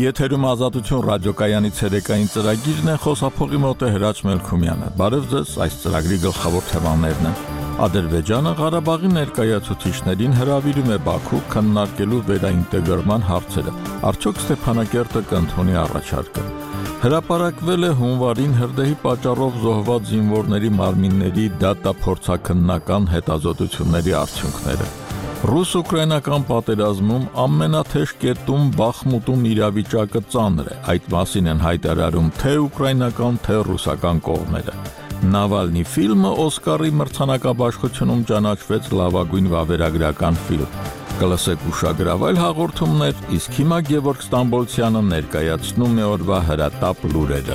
Եթերում Ազատություն ռադիոկայանի ցերեկային ծրագիրն է, խոսափողի մոտ է Հրաչ Մելքումյանը։ Բարև ձեզ, այս ծրագրի գլխավոր թեմաներն են։ Ադրբեջանը Ղարաբաղի ներկայացուցիչներին հրավիրում է Բաքու քննարկելու վերաինտեգրման հարցերը։ Արդյոք Ստեփանակերտը կընդունի առաջարկը։ Հրապարակվել է հունվարին հրդեհի պատճառով զոհված զինվորների մարմինների դատափորձաքննական հետազոտությունների արդյունքները։ Ռուս-ուկրաինական պատերազմում ամենաթեժ կետում Բախմուտում իրավիճակը ծանր է։ Այդ մասին են հայտարարում թե ուկրաինական, թե ռուսական կողմերը։ Նավալնի ֆիլմը Օսկարի մրցանակաբաշխությունում ճանաչվեց լավագույն վավերագրական ֆիլմ։ Կլսեք ուշագրավայր հաղորդումներ, իսկ հիմա Գևորգ Ստամբոլցյանը ներկայացնում է օրվա հրատապ լուրերը։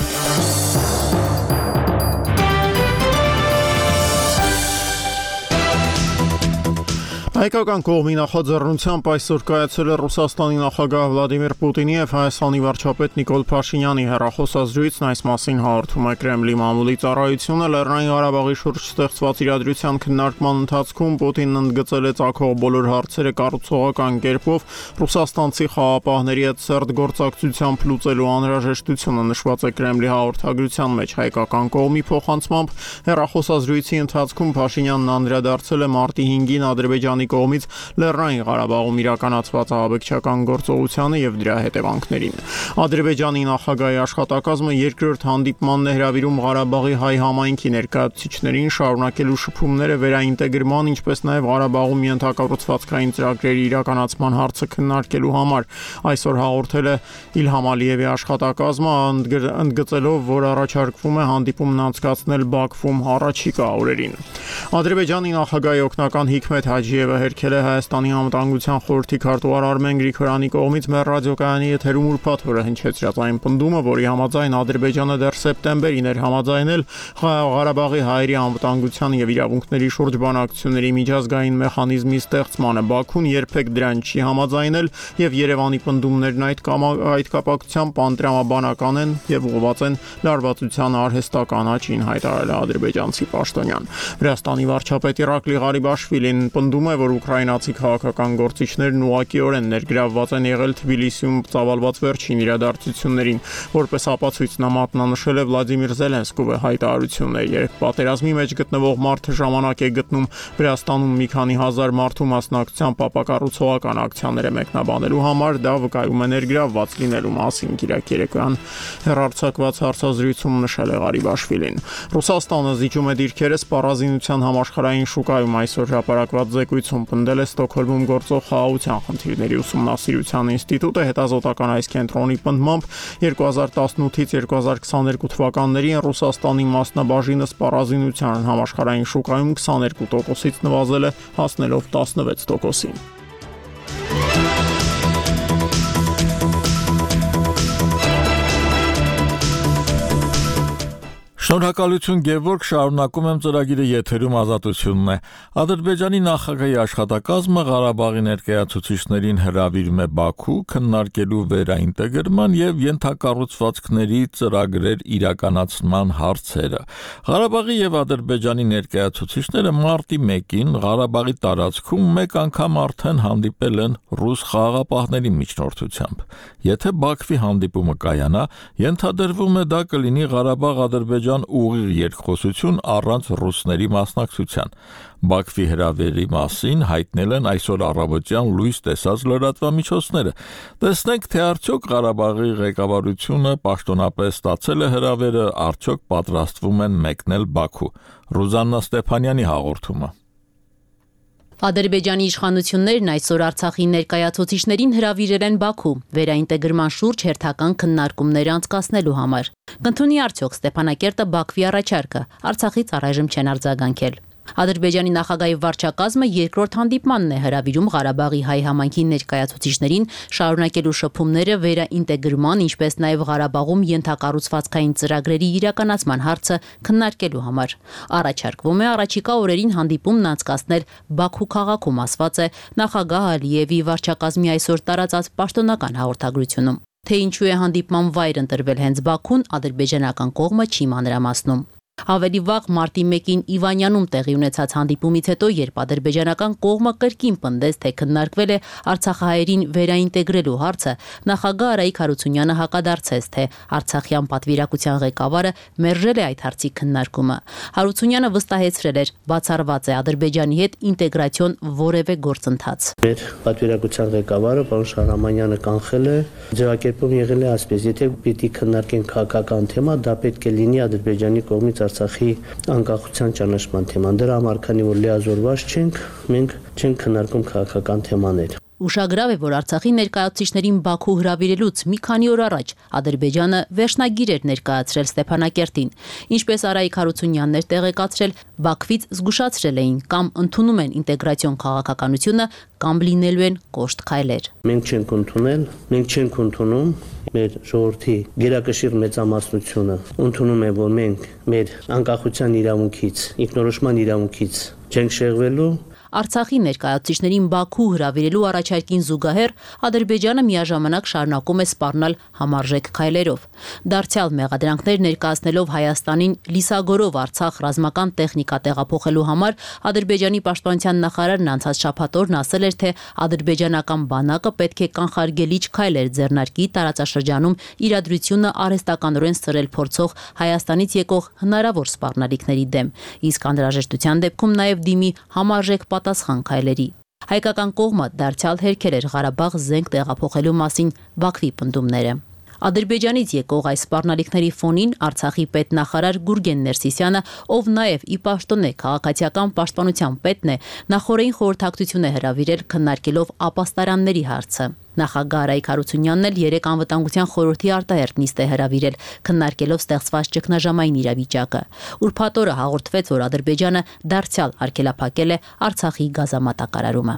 Հայկական կողմի նախաձեռնությամբ այսօր կայացել է Ռուսաստանի նախագահ Վլադիմիր Պուտինի եւ Հայաստանի վարչապետ Նիկոլ Փաշինյանի հեռախոսազրույցն, այս մասին հաղորդում է Կրեմլի մամուլի ծառայությունը։ Լեռնային Ղարաբաղի շուրջ ստեղծված իրադրության քննարկման ընթացքում Պուտինն ընդգծել է ցակող բոլոր հարցերը կառուցողական կերպով ռուսաստանցի խաղապահների հետ սերտ գործակցությամբ լուծելու անհրաժեշտությունը նշված է Կրեմլի հաղորդագրության մեջ։ Հայկական կողմի փոխանցմամբ հեռախոսազրույցի ընթացքում Փաշինյանն անդրադարձել է մարտի 5-ին Ադրբեջանի կողմից Լեռնային Ղարաբաղում իրականացված ահաբեկչական գործողությանը եւ դրա հետևանքներին։ Ադրբեջանի նախագահի աշխատակազմը երկրորդ հանդիպմանն է հրավիրում Ղարաբաղի հայ համայնքի ներկայացուցիչներին շարունակելու շփումները վերաինտեգրման, ինչպես նաեւ Ղարաբաղում ենթակառուցվածքային ծրագրերի իրականացման հարցը քննարկելու համար։ Այսօր հաղորդել է Իլհամ Ալիևի աշխատակազմը, ընդգծելով, որ առաջարկվում է հանդիպումն անցկացնել Բաքվում առաջիկա օրերին։ Ադրբեջանի նախագահի օգնական Հիքմեթ Հաջիևը հերքել է Հայաստանի անվտանգության խորհրդի քարտուղար Արմեն Գրիգորյանի կողմից մեր ռադիոկայանի եթերում ուրբաթ օրը հնչեցրած այն պնդումը, որի համաձայն Ադրբեջանը դեռ սեպտեմբերին էր համաձայնել Ղարաբաղի հայերի անվտանգության եւ իրավունքների շուրջ բանակցությունների միջազգային մեխանիզմի ստեղծմանը։ Բաքուն երբեք դրան չի համաձայնել եւ Երևանի պնդումներն այդ կապակցությամբ անտրամաբանական են եւ ուղղված են լարվածության արհեստական աճին, հայտարարել է ադրբեջանցի պաշտոնյան։ Վրաստանի վարչապետ Իրակլի Ղարիբաշվիլին պնդում է, որ ուկրաինացի քաղաքական գործիչներն ուղղակիորեն ներգրավված են եղել Թբիլիսիում ծավալված վերջին իրադարձություններին, որպես ապացույց նա մատնանշել է Վլադիմիր Զելենսկովի հայտարարությունները։ Երբ պատերազմի մեջ գտնվող մարդը ժամանակ է գտնում Վրաստանում մի քանի հազար մարդու մասնակցությամբ ապակառուցողական ակցիաներ մեկնաբանելու համար, դա վկայում է ներգրավված լինելու մասին, Կիրակ երեկոյան հեռարձակված հարցազրույցում նշել է Ղարիբաշվիլին։ Ռուսաստանը զիջում է դիրքերս սպառազինության համաշխարհային շուկայում այսօր հրապարակված զեկույցում պնդել է Ստոկհոլմում գործող խաղաղության խնդիրների ուսումնասիրության ինստիտուտը։ Հետազոտական այս կենտրոնի պնդմամբ 2018-ից 2022 թվականներին Ռուսաստանի մասնաբաժինը սպառազինության համաշխարհային շուկայում 22%-ից նվազել է, հասնելով 16%-ի։ Շնորհակալություն Գևորգ, շարունակում եմ ծրագիրը, եթերում Ազատությունն է։ Ադրբեջանի նախագահի աշխատակազմը Ղարաբաղի ներկայացուցիչներին հրավիրում է Բաքու քննարկելու վերաինտեգրման եւ ենթակառուցվածքների ծրագրեր իրականացման հարցերը։ Ղարաբաղի եւ Ադրբեջանի ներկայացուցիչները մարտի 1-ին Ղարաբաղի տարածքում մեկ անգամ արդեն հանդիպել են ռուս խաղաղապահների միջնորդությամբ։ Եթե Բաքվի հանդիպումը կայանա, ենթադրվում է դա կլինի Ղարաբաղ-Ադրբեջան ուղիղ երկխոսություն առանց ռուսների մասնակցության։ Բաքվի հրավերի մասին հայտնել են այսօր առավոտյան լույս տեսած լրատվամիջոցները։ Տեսնենք, թե արդյոք Ղարաբաղի ղեկավարությունը պաշտոնապես ստացել է հրավերը, արդյոք պատրաստվում են մեկնել Բաքու։ Ռուզաննա Ստեփանյանի հաղորդումը։ Ադրբեջանի իշխանություններն այսօր Արցախի ներկայացուցիչներին հրավիրել են Բաքու վերաինտեգրման շուրջ հերթական քննարկումներ անցկացնելու համար։ Կընդունի արդյոք Ստեփանակերտը Բաքվի առաջարկը, Արցախից առայժմ չեն արձագանքել։ Ադրբեջանի նախագահի վարչակազմը երկրորդ հանդիպմանն է հրավիրում Ղարաբաղի հայ համայնքի ներկայացուցիչներին շարունակելու շփումները վերաինտեգրման, ինչպես նաև Ղարաբաղում ենթակառուցվածքային ծրագրերի իրականացման հարցը քննարկելու համար։ Առաջարկվում է առաջիկա օրերին հանդիպումն անցկացնել Բաքու քաղաքում, ասված է նախագահ Ալիևի վարչակազմի այսօր տարածած պաշտոնական հաղորդագրությունում։ Թե ինչու է հանդիպման վայր ընտրվել հենց Բաքուն, ադրբեջանական կողմը չի մանրամասնում։ Ավելի վաղ մարտի 1-ին Իվանյանում տեղի ունեցած հանդիպումից հետո, երբ ադրբեջանական կողմը կրկին պնդեց, թե քննարկվել է արցախահայերին վերաինտեգրելու հարցը, նախագահ Արայիկ Հարությունյանը հակադարձեց, թե արցախյան պատվիրակության ղեկավարը մերժել է այդ հարցի քննարկումը։ Հարությունյանը վստահեցրել էր, բացառված է Ադրբեջանի հետ ինտեգրացիոն որևէ գործընթաց։ Մեր պատվիրակության ղեկավարը պարոն Շահրամանյանը կանխել է, ձևակերպում եղել է այսպես, եթե պիտի քննարկենք քաղաքական թեմա, դա պետք է լինի Ադրբեջանի կողմից Արցախի անկախության ճանաչման թեման։ Դրա համար, քանի որ լիազորված չենք, մենք չենք քննարկում քաղաքական թեմաներ։ Ուշագրավ է, որ Արցախի ներկայացուցիչներին Բաքու հրավիրելուց մի քանի օր առաջ Ադրբեջանը վերջնագիր էր ներկայացրել Ստեփանակերտին։ Ինչպես Արայիկ Հարությունյանն էր տեղեկացրել, Բաքվից զգուշացրել էին կամ ընդունում են ինտեգրացիոն քաղաքականությունը, կամ լինելու են կոշտ քայլեր։ Մենք չենք ընդունել, մենք չենք ընդունում, մեր ժողովրդի գերակշիռ մեծամասնությունը ընդունում է, որ մենք մեր անկախության իրավունքից, ինքնորոշման իրավունքից չենք շեղվելու։ Արցախի ներկայացուցիչներին Բաքու հրավիրելու առաջարկին զուգահեռ Ադրբեջանը միաժամանակ շարունակում է սպառնալ համարժեք քայլերով։ Դարձյալ մեղադրանքներ ներկայացնելով Հայաստանին լիսագորով Արցախ ռազմական տեխնիկա տեղափոխելու համար Ադրբեջանի պաշտպանության նախարարն անցած շաբաթօրն ասել էր, թե ադրբեջանական բանակը պետք է կանխարգելիչ քայլեր ձեռնարկի տարածաշրջանում իրադրությունը արհեստականորեն սրել փորձող Հայաստանից եկող հնարավոր սպառնալիքների դեմ, իսկ անհրաժեշտության դեպքում նաև դիմի համարժեք պատասխան քայլերի։ Հայկական կողմը դարձյալ հերքել էր Ղարաբաղ զենք տեղափոխելու մասին Բաքվի պնդումները։ Ադրբեջանից եկող այս սպառնալիքների ֆոնին Արցախի պետնախարար Գուրգեն Ներսիսյանը, ով նաև ի պաշտոն է քաղաքացիական պաշտպանության պետն է, նախորդին խորհրդակցություն է հրավիրել քննարկելով ապաստարանների հարցը։ Նախագահ Արայիկ Հարությունյանն էլ երեք անվտանգության խորհրդի արտահերթ նիստ է հրավիրել, քննարկելով ստեղծված ճգնաժամային իրավիճակը։ Ուրբաթ օրը հաղորդվեց, որ Ադրբեջանը դարձյալ արգելափակել է Արցախի գազամատակարարումը։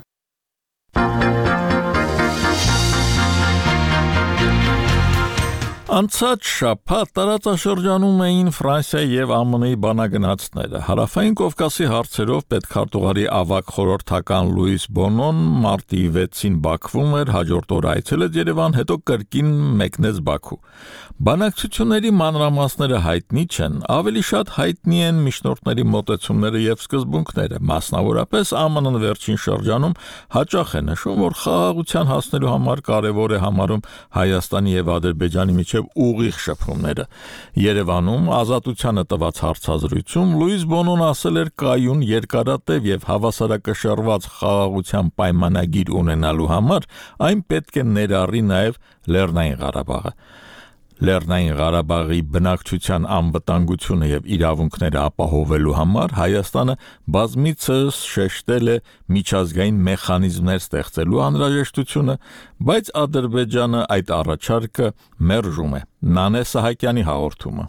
Անցած շաբաթ տարածաշրջանում էին Ֆրանսիայի եւ ԱՄՆ-ի բանագնացները։ Հարավային Կովկասի հարցերով պետքարտուղարի ավագ խորհրդական Լուիս Բոնոն մարտի 6-ին Բաքվում էր, հաջորդ օրը այցելեց Երևան, հետո կրկին մեկնեց Բաքու։ Բանակցությունների մանրամասները հայտնի չեն, ավելի շատ հայտնի են միջնորդների մոտեցումները եւ սկզբունքները, մասնավորապես ԱՄՆ-ն վերջին շրջանում հաճախ է նշում, որ խաղաղության հասնելու համար կարևոր է համարում Հայաստանի եւ Ադրբեջանի միջև ուղիղ շփումները։ Երևանում ազատությանը տված հարցազրույցում Լուիս Բոնոն ասել էր կայուն երկարատև եւ հավասարակշռված խաղաղության պայմանագիր ունենալու համար այն պետք է ներառի նաեւ Լեռնային Ղարաբաղը։ Լեռնային Ղարաբաղի բնակչության անվտանգությունը եւ իրավունքները ապահովելու համար Հայաստանը բազմիցս շեշտել է միջազգային մեխանիզմներ ստեղծելու անհրաժեշտությունը, բայց Ադրբեջանը այդ առաջարկը մերժում է։ Նանե Սահակյանի հաղորդումը։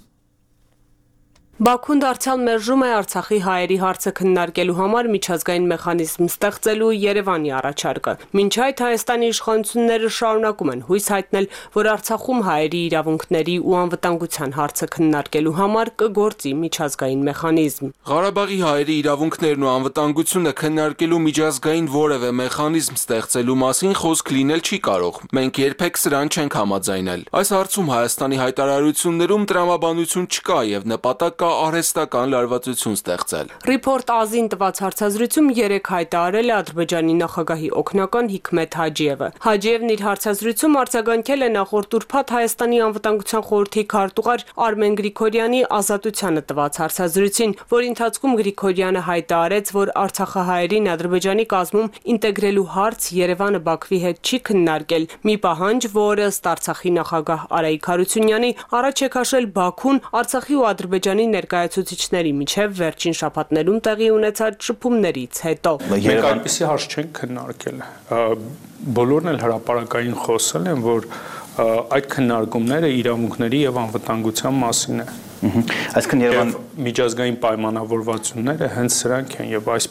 Բաքուն դարձյալ մերժում է Արցախի հայերի հարցը քննարկելու համար միջազգային մեխանիզմ ստեղծելու Երևանի առաջարկը։ Մինչ այդ Հայաստանի իշխանությունները շարունակում են հույս հայտնել, որ Արցախում հայերի իրավունքների ու անվտանգության հարցը քննարկելու համար կգործի միջազգային մեխանիզմ։ Ղարաբաղի հայերի իրավունքներն ու անվտանգությունը քննարկելու միջազգային որևէ մեխանիզմ ստեղծելու մասին խոսք լինել չի կարող։ Մենք երբեք սրան չենք համաձայնել։ Այս հարցում Հայաստանի հայտարարություններում տրամաբանություն չկա եւ նպատակ արհեստական լարվածություն ստեղծել։ Report AZ-ին տված հարցազրույցում 3 հայտարարել է Ադրբեջանի նախագահի օգնական Հիկմետ Հաջիևը։ Հաջիևն իր հարցազրույցում արձագանքել է նախորդ ուրբաթ Հայաստանի անվտանգության խորհրդի քարտուղար Արմեն Գրիգորյանի ազատությանը տված հարցազրույցին, որի ընթացքում Գրիգորյանը հայտարարեց, որ արցախահայերին Ադրբեջանի կազմում ինտեգրելու հարց Երևանը Բաքվի հետ չի քննարկել։ Մի պահանջ, որը ըստ Արցախի նախագահ Արայիկ Հարությունյանի առաջ է քաշել Բաքուն Արցախի ու Ադրբեջանի ներկայացուցիչների միջև վերջին շաբաթներում տեղի ունեցած շփումներից հետո։ Մենք այդպիսի հարց չենք քննարկել։ Բոլորն էլ հրապարակային խոսել են, որ այդ քննարկումները իրավունքների եւ անվտանգության մասին է։ Այսինքն Երևան միջազգային պայմանավորվածությունները հենց սրանք են եւ այս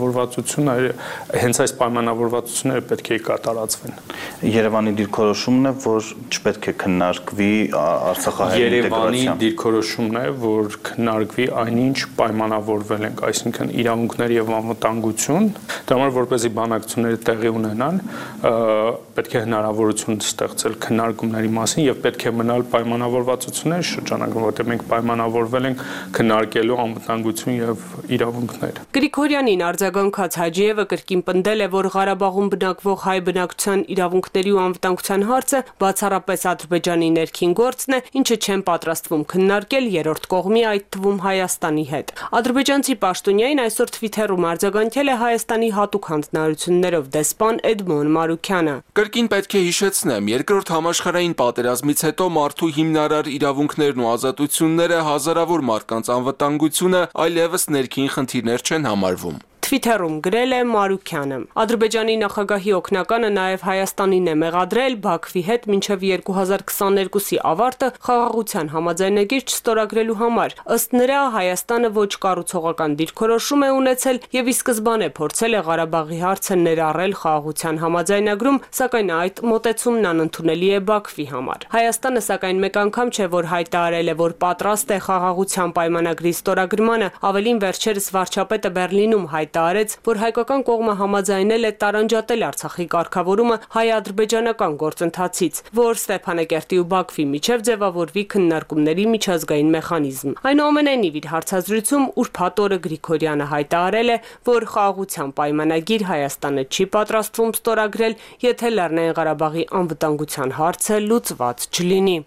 պայմանավորվածությունները պետք է կատարածվեն։ Երևանի դիրքորոշումն է, որ չպետք է քննարկվի Արցախահայերի ինտեգրացիա։ Երևանի դիրքորոշումն է, որ քննարկվի այնինչ պայմանավորվել ենք, այսինքն իրավունքներ եւ անվտանգություն, դա համար որպեսզի բանակցությունները տեղի ունենան, պետք է հնարավորություն ստեղծել քննարկումների մասին եւ պետք է մնալ պայմանավորվածությունների շրջանակում, որտեղ մենք պայմանավորվել ենք քննարկելու անվտանգություն եւ իրավունքներ։ Գրիգորյանին արձագանքած Հաջիևը կրկին պնդել է, որ Ղարաբաղում բնակվող հայ բնակչության իրավունքների ու անվտանգության հարցը բացառապես Ադրբեջանի ներքին գործն է, ինչը չեն պատրաստվում քննարկել երրորդ կողմի, այդ թվում Հայաստանի հետ։ Ադրբեջանցի պաշտոնյային այսօր Twitter-ում արձագանքել է Հայաստանի հատուկ հանձնարարություններով դեսպան Էդմոն Մարուքյանը։ Կրկին պետք է հիշեցնեմ, երկրորդ համաշխարհային պատերազմից հետո մարդու հիմնարար իրավունքներն ու ազատությունները, հազարավոր մարդկանց անվտանգությունը այլևս ներքին խնդիրներ չեն համարվում։ Twitter-ում գրել է Մարուքյանը։ Ադրբեջանի նախագահի օգնականը նաև Հայաստանին է մեղադրել Բաքվի հետ մինչև 2022-ի ավարտը խաղաղության համաձայնագիր չստորագրելու համար։ Ըստ նրա, Հայաստանը ոչ կառուցողական դիրքորոշում է ունեցել եւ ի սկզբանե փորձել է Ղարաբաղի հարցը ներառել խաղաղության համաձայնագրում, սակայն այդ մոտեցումն անընդունելի է Բաքվի համար։ Հայաստանը սակայն մեկ անգամ չէ, որ հայտարարել է, որ պատրաստ է խաղաղության պայմանագրի ստորագրմանը, ավելին վերջերս վարչապետը Բեռլինում հայտարարեց, որ հայկական կողմը համաձայնել է տարանջատել Արցախի կարգավորումը հայ-ադրբեջանական գործընթացից, որ Ստեփանակերտի ու Բաքվի միջև ձևավորվի քննարկումների միջազգային մեխանիզմ։ Այնուամենայնիվ իր հարցազրույցում ուրբաթ օրը Գրիգորյանը հայտարարել է, որ խաղաղության պայմանագիր Հայաստանը չի պատրաստվում ստորագրել, եթե Լեռնային Ղարաբաղի անվտանգության հարցը լուծված չլինի։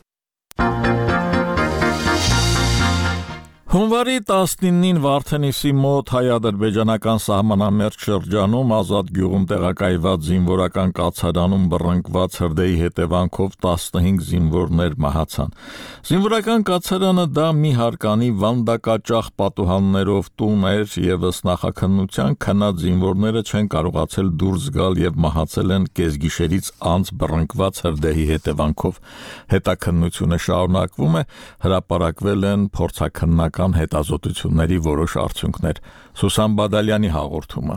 Հունվարի 19-ին Վարդենիսի մոտ հայ-ադրբեջանական սահմանամերձ շրջանում Ազատ գյուղում տեղակայված զինվորական կացարանում բռնկված հրդեհի հետևանքով 15 զինվորներ մահացան։ Զինվորական կացարանը դա մի հարկանի վանդակաճախ պատուհաններով տուն էր եւ ըստ նախաքննության քնած զինվորները չեն կարողացել դուրս գալ եւ մահացել են կեսգիշերից անց բռնկված հրդեհի հետևանքով։ Հետաքննությունը շարունակվում է, հրապարակվել են փորձաքննական հետազոտությունների որոշ արդյունքներ։ Սուսան Բադալյանի հաղորդումը։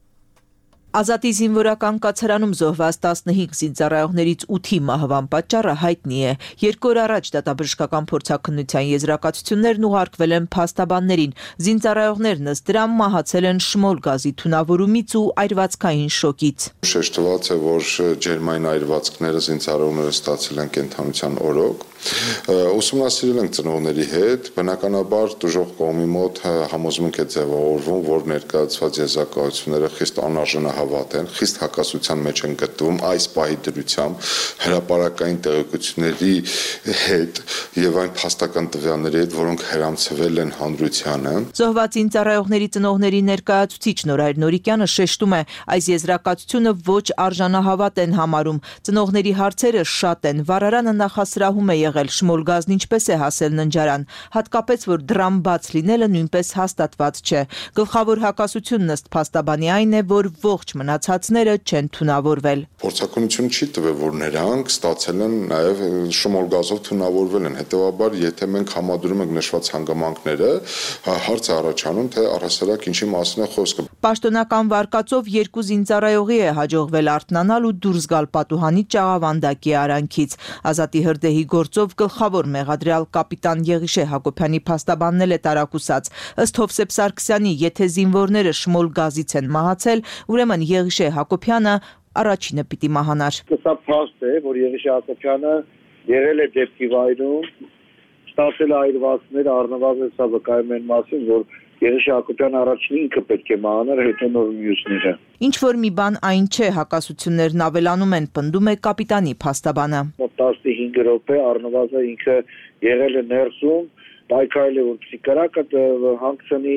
Ազատի զինվորական կացարանում զոհված 15 զինծառայողներից 8-ի մահվան պատճառը հայտնի է։ 2 օր առաջ դատաբժշկական փորձաքննության եզրակացություններն ուղարկվել են փաստաբաններին։ Զինծառայողներն ըստ դրա մահացել են շմոլ գազի թունավորումից ու այրվածքային շոկից։ Շեշտված է, որ ջերմային այրվածքները զինծառայողները ստացել են կենթանության օրոք։ Ուսումնասիրել ենք ծնողների հետ, բնականաբար դժոխք կողմի մոտ համոզմունք է ձևավորվում, որ ներկայացված եզրակացությունները խիստ անարժանահավատ են, խիստ հակասության մեջ են գտնվում այս պահի դրությամբ հրապարակային տեղեկությունների հետ եւ այն փաստական տվյալների հետ, որոնք հրամցվել են հանրությանը։ Զոհված զինծառայողների ծնողների ներկայացուցիչ Նորայր Նորիկյանը շեշտում է, այս եզրակացությունը ոչ արժանահավատ են համարում։ Ծնողների հարցերը շատ են, վարարանը նախասրահում է եղել շմոլ գազն ինչպես է հասել ննջարան, հատկապես որ դրամ բաց լինելը նույնպես հաստատված չէ։ Գլխավոր հակասությունն ըստ փաստաբանի այն է, որ ողջ մնացածները չեն թունավորվել։ Փորձաքննություն չի տվել, որ նրանք ստացել են նաև շմոլ գազով թունավորվել են։ Հետևաբար, եթե մենք համադրում ենք նշված հանգամանքները, հարց է առաջանում, թե առհասարակ ինչի մասին է խոսքը։ Պաշտոնական վարկածով 2 զինծառայողի է հաջողվել արթնանալ ու դուրս գալ պատուհանի ճաղավանդակի արանքից։ Ազատի հրդեհի գործով գլխավոր մեղադրյալ կապիտան Եղիշե Հակոբյանի փաստաբանն է տարակուսած։ Ըստ Հովսեփ Սարգսյանի, եթե զինվորները շմոլ գազից են մահացել, ուրեմն Եղիշե Հակոբյանը առաջինը պիտի մահանար։ Սա փաստ է, որ Եղիշե Հակոբյանը եղել է դեպքի վայրում, ստացել այրվածքներ, առնվազն սա վկայում են մասին, որ Եղիշե Հակոբյանը առաջին ինքը պետք է մահանար, հետո նոր մյուսները։ Ինչ որ մի բան այն չէ, հակասություններն ավելանում են, պնդում է կապիտանի փաստաբանը։ 15 րոպե առնվազն ինքը եղել է ներսում, պայքարել է, որպեսզի կրակը հանգցնի,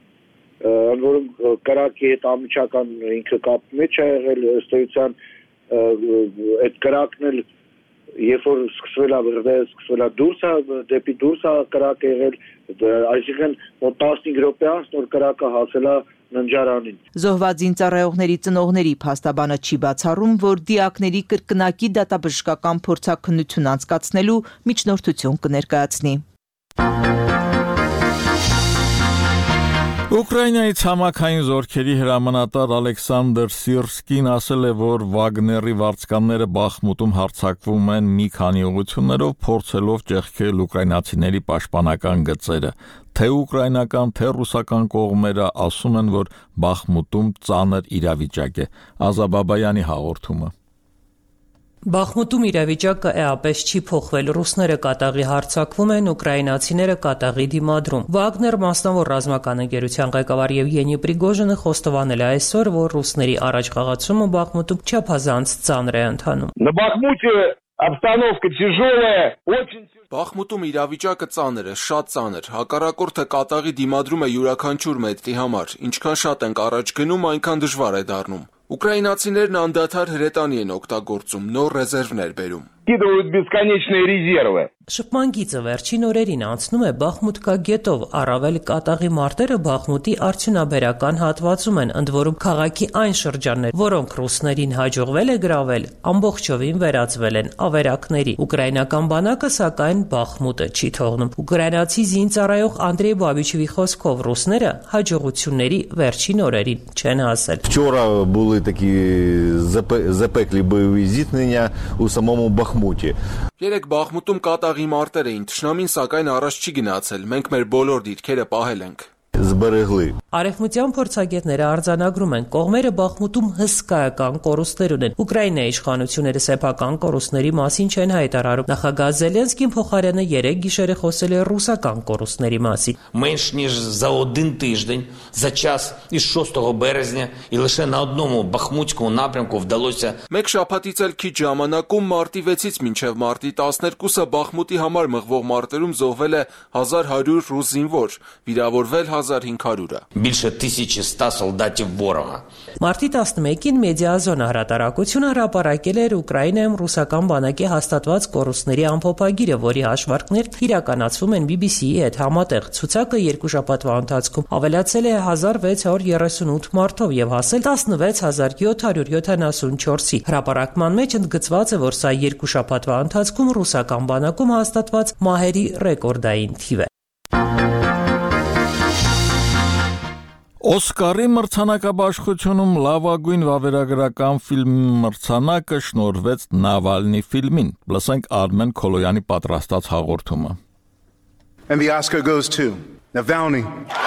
որում կրակի հետ ամիջական ինքը կապ մեջ է եղել, ըստ էության այդ կրակն էլ երբ որ սկսվել է դեպի դուրս է կրակը եղել, այսինքն 15 րոպե անց նոր կրակը հասել է ննջարանին։ Զոհված զինծառայողների ծնողների փաստաբանը չի բացառում, որ դիակների կրկնակի դատաբժշկական փորձաքննություն անցկացնելու միջնորդություն կներկայացնի։ Ուկրաինայի ցամաքային զորքերի հրամանատար Ալեքսանդր Սիրսկին ասել է, որ Վագների վարձկանները Բախմուտում հարձակվում են մի քանի ուղղություններով, փորձելով ճեղքել ուկրաինացիների պաշտպանական գծերը։ Թե ուկրաինական, թե ռուսական կողմերը ասում են, որ Բախմուտում ծանր իրավիճակ է։ Ազաբաբայանի հաղորդումը։ Բախմուտում իրավիճակը էապես չի փոխվել։ Ռուսները կատաղի հարձակվում են, ուկրաինացիները կատաղի դիմադրում։ Վագներ մասնավոր ռազմական ընկերության ղեկավար Եվգենի Պրիգոժինը խոստովանել է այսօր, որ ռուսների առաջխաղացումը Բախմուտում չափազանց ծանր է ընթանում։ На Бахмуте обстановка тяжелая, очень Բախմուտում իրավիճակը ծանր է, շատ ծանր։ Հակառակորդը կատաղի դիմադրում է յուրաքանչյուր մետրի համար։ Ինչքան շատ ենք առաջ գնում, այնքան դժվար է դառնում։ Ուկրաինացիներն անդադար հրետանի են օգտագործում, նոր ռեզերվներ բերում։ Скидывают бесконечные резервы. Շփման գիծը վերջին օրերին անցնում է Բախմուտկա գետով, առավել կատաղի մարտերը Բախմուտի արդյունաբերական հատվածում են, ընդ որում քաղաքի այն շրջաններ, որոնք ռուսներին հաջողվել է գրավել, ամբողջովին վերածվել են ավերակների։ Ուկրաինական բանակը սակայն Բախմուտը չի թողնում։ Ուկրաինացի զինծառայող Անդրեյ Բաբիչևի խոսքով ռուսները հաջողությունների վերջին օրերին չեն հասել։ Вчора були такі запеклі бойові зіткнення у самому Бахмуті. Երեք Բախմուտում կատաղի մարտեր էին, թշնամին սակայն առաջ չի գնացել, մենք մեր բոլոր դիրքերը պահել ենք։ Зберегли. Արևմտյան փորձագետները արձանագրում են, կողմերը Բախմուտում հսկայական կորուստներ ունեն։ Ուկրաինայի իշխանությունները սեփական կորուստների մասին չեն հայտարարում։ Նախագահ Զելենսկին փոխարենը 3 գիշերը խոսել է ռուսական կորուստների մասին։ Менш ніж за один тиждень, за час із 6 березня, і лише на одному Бахмутському напрямку вдалося. Մեկ շաբաթից էլ քիչ ժամանակում մարտի 6-ից մինչև մարտի 12-ը Բախմուտի համար մղվող մարտերում զոհվել է 1100 ռուս զինվոր, վիրավորվել 1500-ը։ Більше 1100 солдатів ворога. Մարտի 11-ին Մեդիազոնա հրատարակությունը հրապարակել էր Ուկրաինայում ռուսական բանակի հաստատված կորուստների ամփոփագիրը, որի հաշվարկներն իրականացվում են BBC-ի հետ համատեղ։ Ցուցակը 2 շաբաթվա ընթացքում ավելացել է 1638 մարդով եւ հասել 16774-ի։ Հրապարակման մեջ ընդգծված է, որ սա 2 շաբաթվա ընթացքում ռուսական բանակում հաստատված մահերի ռեկորդային թիվ է։ Օսկարի մրցանակաբաշխությունում լավագույն վավերագրական ֆիլմի մրցանակը շնորհվեց Նավալնի ֆիլմին։ Լսենք Արմեն Քոլոյանի պատրաստած հաղորդումը։ And the Oscar goes to Navalny.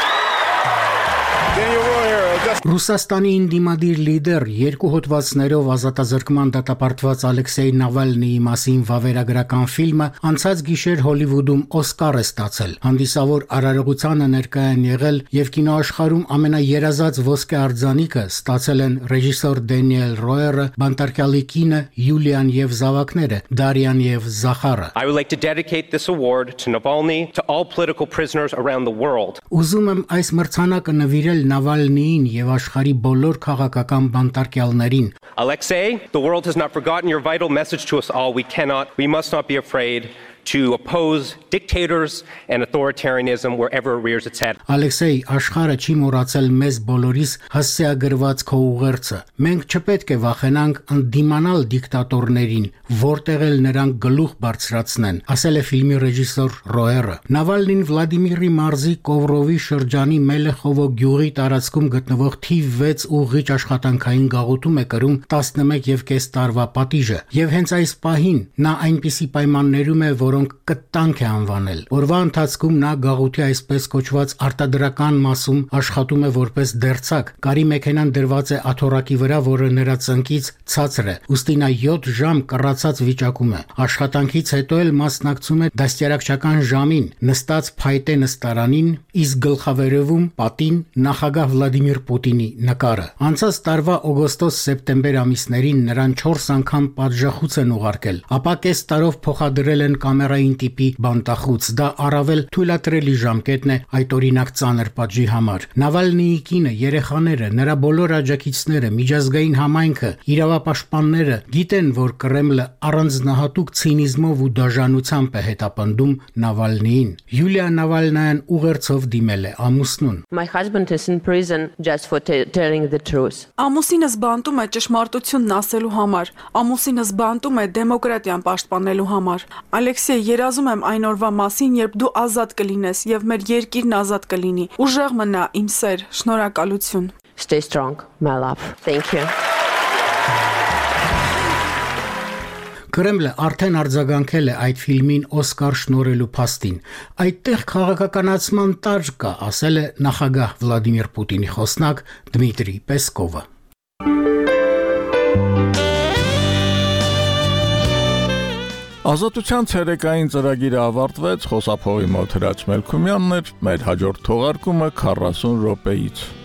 Ռուսաստանի ինդիմադիր լիդեր երկու հոդվածներով ազատազրկման դատապարտված Ալեքսեյ Նավալնիի մասին վավերագրական ֆիլմը անցած գիշեր Հոլիվուդում Օսկար է ստացել։ Հանդիսավոր արարողությանը ներկայ են եղել եւ կինոաշխարհում ամենաերազած ոսկե արձանիկը ստացել են ռեժիսոր Դենիել Ռոերը, բանտարկյալի կինը Յուլիան եւ զավակները Դարիան եւ Զախարը։ I would like to dedicate this award to Navalny, to all political prisoners around the world. Ուզում եմ այս մրցանակը նվիրել Նավալնիին եւ աշխարհի բոլոր քաղաքական բանտարկյալներին։ Alexei, the world has not forgotten your vital message to us all. We must not be afraid to oppose dictators and authoritarianism wherever it rears its head. Ալեքսեյ, աշխարհը չի մոռացել մեզ բոլորիս հասցեագրված քո ուղերձը։ Մենք չպետք է վախենանք ընդդիմանալ դիկտատորներին, որտեղ էլ նրանք գլուխ բարձրացնեն, ասել է ֆիլմի ռեժիսոր Ռոերը։ Նավալնին Վլադիմիրի մարզի Կովրովի շրջանի Մելեխովո գյուղի տարածքում գտնվող թիվ 6 ուղղիչ աշխատանքային գաղութում է կրում 11.5 տարվա պատիժը, եւ հենց այս պահին նա այնպիսի պայմաններում է, որոնք կտանք է անվանել։ Օրվա ընթացքում նա գաղութի այսպես կոչված արտադրական մասում աշխատում է որպես դերձակ։ Կարի մեքենան դրված է աթոռակի վրա, որը նրա ծնկից ցածր է։ Ուստի նա 7 ժամ կռացած վիճակում է։ Աշխատանքից հետո էլ մասնակցում է դաստիարակչական ժամին, նստած փայտե նստարանին, իսկ գլխավերևում պատին նախագահ Վլադիմիր Պուտինի նկարը։ Անցած տարվա օգոստոս-սեպտեմբեր ամիսներին նրան 4 անգամ պատժախուց են ուղարկել, ապա կես տարով փոխադրել են կամերային տիպի բանտախուց։ Դա առավել թույլատրելի ժամկետն է այդ օրինակ ծանր պատժի համար։ Նավալնիի կինը, երեխաները, նրա բոլոր աջակիցները, միջազգային համայնքը, իրավապաշտպանները գիտեն, որ Կրեմլը առանձնահատուկ ցինիզմով ու դաժանությամբ է հետապնդում Նավալնիին։ Յուլիա Նավալնայան ուղերձով դիմել է ամուսնուն։ My husband is in prison just for telling the truth. Ամուսինս բանտում է ճշմարտությունն ասելու համար։ Ամուսինս բանտում է դեմոկրատիան պաշտպանելու համար։ Ալեքսեյ, երազում եմ այն օրվա մասին, երբ դու ազատ կլինես եւ մեր երկիրն ազատ կլինի։ Ուժեղ մնա, իմ սեր, շնորհակալություն։ Stay strong, my love. Thank you. Կրեմլը արդեն արձագանքել է այդ ֆիլմին Օսկար շնորհելու փաստին։ Այդտեղ քաղաքականացման տարր կա, ասել է նախագահ Վլադիմիր Պուտինի խոսնակ Դմիտրի Պեսկովը։ Ազատության ցերեկային ծրագիրը ավարտվեց, խոսափողի մոտ Հրաչ Մելքումյանն էր, մեր հաջորդ թողարկումը 40 րոպեից։